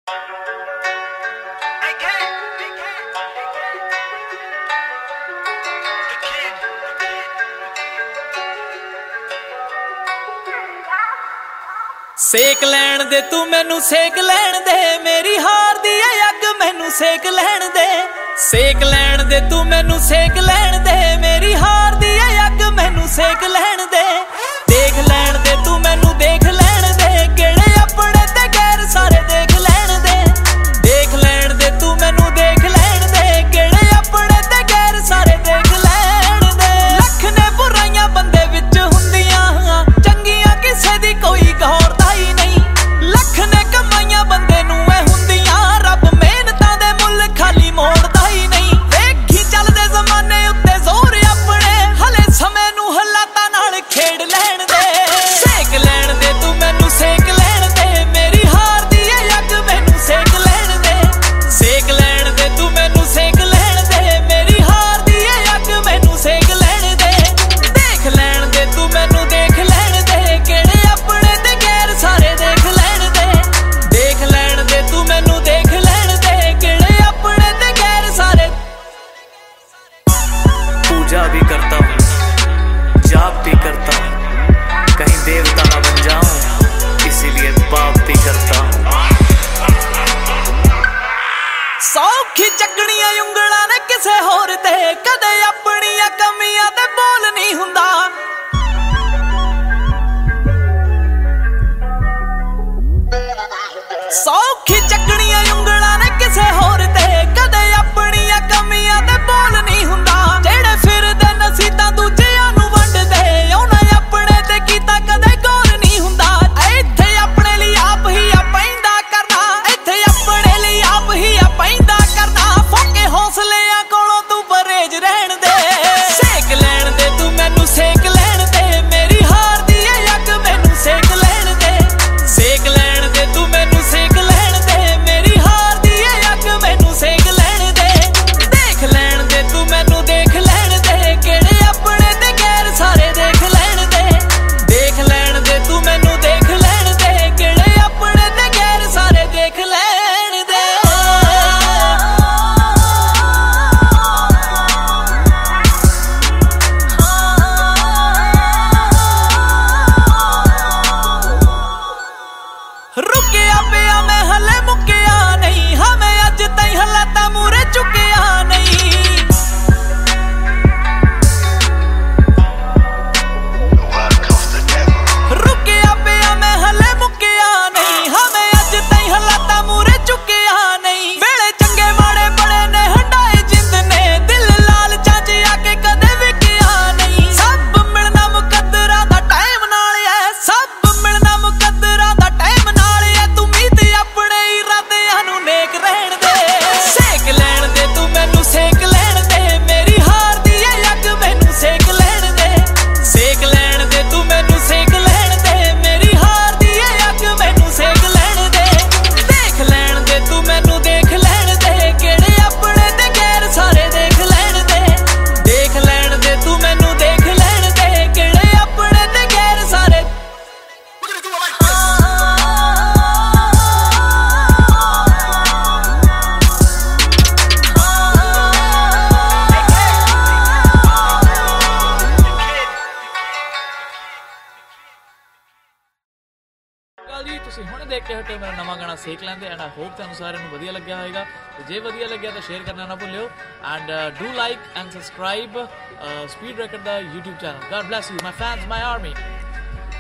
सेक लैण दे तू मैनू सेक लैण दे, मेरी हार दी है अग मैनू सेक लैण दे। सेक लैण दे तू मैनू सेक लैण दे, मेरी हार दी है अग मैनू सेक लैण दे। देख लैण दे तू मैनू देख लैण दे, केड़े अपने ते गैर सारे देख लैण दे। देख लैण दे तू मैनू देख लैण दे, केड़े अपने ते गैर सारे देख लैण दे। लख ने बुराइयां बंदे विच हुंदियां, चंगियां किसे दी कोई गौर लख ने कमाइयां बंदे नू ऐ हुंदियां, रब मेहनतां दे मुल खाली मोड़दा ही नहीं। देखी चलदे जमाने उत्ते जोर अपने, हले समय नू हालातां नाल खेड़ लैण दे। सेक लैण दे तू मैनू सेक लैण दे, मेरी हार दी है अग मैनू सेक लैण दे। सेक लैण दे तू मैनू सेक लैण दे, मेरी हार दी है अग मैनू सेक लैण दे। देख लैण दे तू मैनू देख लैण दे, केड़े अपने ते गैर सारे देख लैण दे। देख लैण दे तू मैनू देख लैण दे, केड़े अपने ते गैर सारे। पूजा भी करता हूँ, जाप भी करता हूँ, कहीं देवता ना बन जाऊं, इसीलिए पाप भी करता हूँ। सौखी चकनियां उंगलां ने किसे होर ते, कदे अपनियां कमियां ते बोल नहीं हुंदा। सौखी चकनियां उंगलां ने किसे होर ते, कदे अपनियां कमियां ते बोल नहीं हुंदा। जेड़े फिरदे नसीतां दूजियां नू वंडदे, उन्हें अपने ते कीता कदे गौर नहीं हुंदा। इत्थे अपने लिए आप ही पैंदा करना, इत्थे अपने लिए आप ही पैंदा करना। फोके हौसलियां कोलों तू परहेज रहण दे। सेक लैण दे तू मैनू सेक लैण दे, मेरी हार दी है अग मैनू सेक लैण दे। सेक लैण दे तू मैनू सेक लैण दे, मेरी हार दी है अग मैनू सेक लैण दे। देख लैण दे तू मैनू देख लैण दे, केड़े अपने ते गैर सारे देख लैण दे। देख लैण दे तू मैनू देख लैण दे, केड़े अपने ते गैर सारे देख लैण दे। रुकिया पिया मैं हले मुकिया नहीं, हमें अज तई हालातां मूरे चुकिया नहीं। रुकिया पिया मैं हले मुकिया नहीं, हमें अज तई हालातां मूरे चुकिया नहीं। वेले चंगे माड़े बड़े ने हंडाए जिंद ने, दिल लाल चांच आके कदे विकिया नहीं। सब मिलना मुकद्दरां दा टाइम नाल है, सब मिलना मुकद्दरां दा टाइम नाल है। तू मीत अपने इरादियां नू नेक रहण दे। सेक लैण दे तू मैनू सेक लैण दे, मेरी हार दी है अग मैनू सेक लैण दे। सेक लैण दे तू मैनू सेक लैण दे, मेरी हार दी है अग मैनू सेक लैण दे। देख लैण दे तू मैनू देख लैण दे, केड़े अपने ते गैर सारे देख लैण दे। देख लैण दे तू मैनू देख लैण दे, केड़े अपने ते गैर सारे। जी ਤੁਸੀਂ ਹੁਣ ਦੇਖ ਕੇ ਹਟੇ ਮੇਰਾ ਨਵਾਂ ਗਾਣਾ ਸੇਕ ਲੈਂਦੇ, ਐਂਡ ਆਈ ਹੋਪ ਤੁਹਾਨੂੰ ਸਾਰਿਆਂ ਨੂੰ ਵਧੀਆ ਲੱਗਿਆ ਹੋਵੇਗਾ। ਤੇ ਜੇ ਵਧੀਆ ਲੱਗਿਆ ਤਾਂ ਸ਼ੇਅਰ ਕਰਨਾ ਨਾ ਭੁੱਲਿਓ, and do like and subscribe Speed Records ਦਾ YouTube channel. God bless you, my fans, my army.